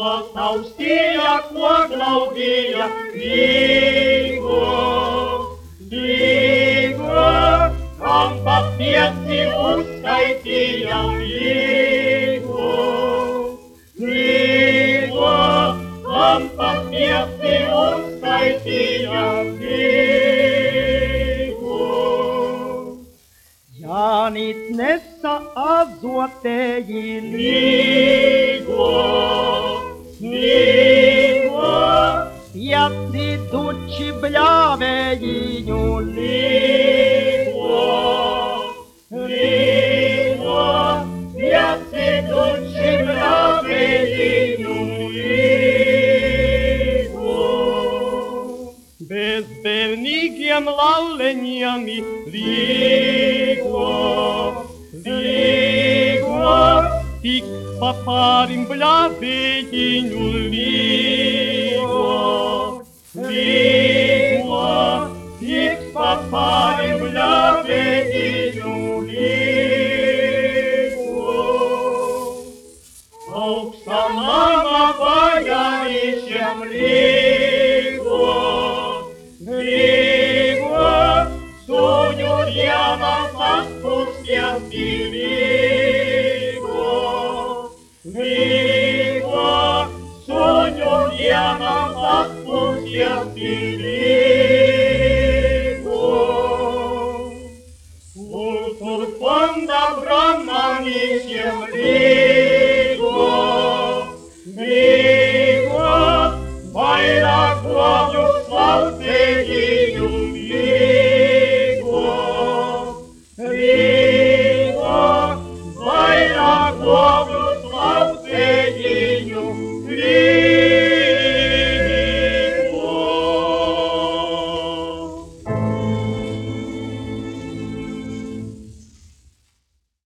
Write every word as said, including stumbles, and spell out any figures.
Его Фаустия, Кво Клаудия, Лиго, Лиго, Am papiesi uskaitia, Ligo, Ligo, Am papiesi uskaitia, Ligo. Janit nessa azuotei Ligo, Ligo, Piazzi duci blavei Ligo, Ligo, piazzi dolci blavei Ligo. Bezbernigiem lauleniami Ligo, Ligo, tic paparim blavei Ligo, Ligo, tic paparim blavei Auksamama vajarisiem Ligo, Ligo, suniu dieną paspustėsi Ligo, Ligo, suniu dieną paspustėsi Ligo. Ultur fonda brahmanisiem Ligo, Ligo, vairāk godu slautēji